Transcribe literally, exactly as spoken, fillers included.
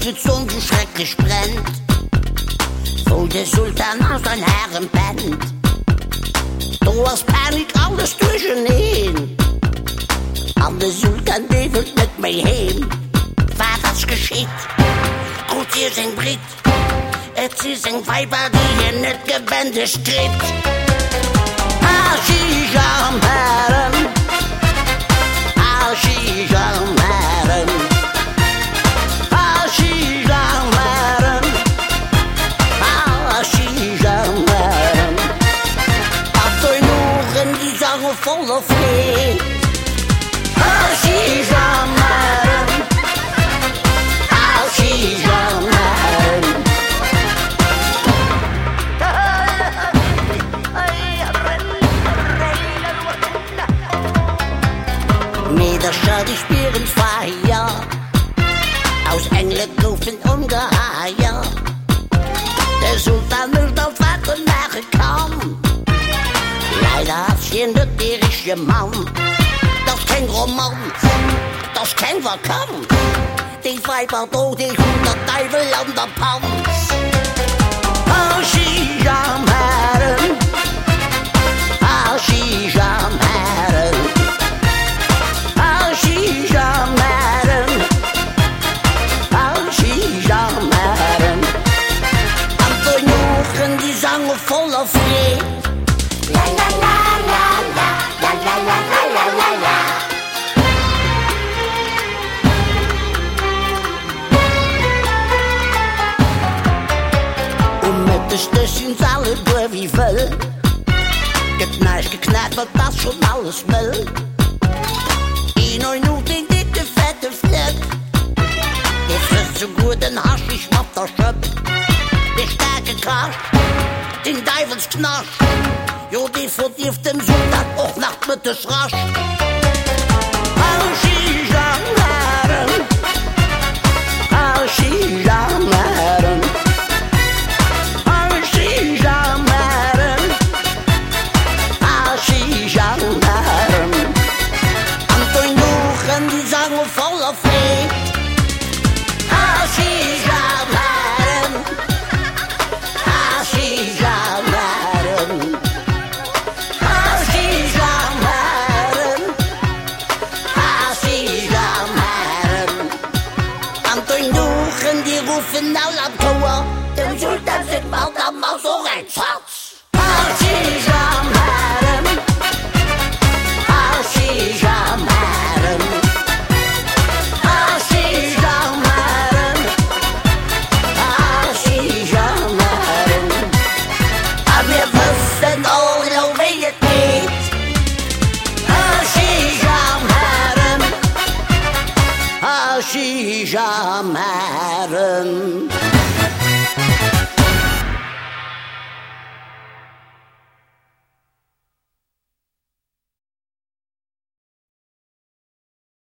Prostitution so schrecklich brennt, wo der Sultan aus seinen Herren pennt. Du hast Panik, alles durchgenehen. Aber der Sultan, der will mit mir heim. Was geschieht? Gut, ihr sind Brit. Jetzt sie sind Weiber, die hier nicht gebändigt tritt. Aschijam Herren, Aschijam Herren, Aschijam Herren, Aschijam Herren. Habt euch noch in die Sache voller Frieden. Aschijam Herren, Aschijam Herren. Mit der Stadt ich spielen Feier aus England rufen Ungeheuer. Der Sultan will auf was und nachher kam. Leider hat's hier nicht die richtige Mann. Das ist kein Roman, das ist kein Verkampf. Die Weiber do, die hundert Teufel an der Panz. Aschijam Herren, Aschijam Herren, Aschijam Herren, Aschijam Herren. Am Vernuchen die Sange voller Fried. La la la la la, la la la la la la. Und mit der Stößchen alle durch wie will. Geknallt, geknallt, wird das schon alles will. In euch nur den dicke, fette Fleck. Der frisst so gut, den Haschisch macht der Schöpf. Der starke Krasch, den Teufelsknasch. Jo, die verdirft dem Sultan auch Nacht mit des Rasch. Aschijam Herren, Aschijam Herren, Aschijam Herren, Aschijam Herren. Anton Duchen, die sagen voller Fried. Aschijam Herren, Aschijam Herren, Aschijam Herren, Aschijam Herren. Anton Duchen, die rufen all am Tor. Dem Sultan sind bald am Maus so Rechtshatz. Aschijam Herren, Aschijam Herren, Aschijam Herren, Aschijam Herren. Aber wir wissen alle, wie es geht. Aschijam Herren, Aschijam Herren.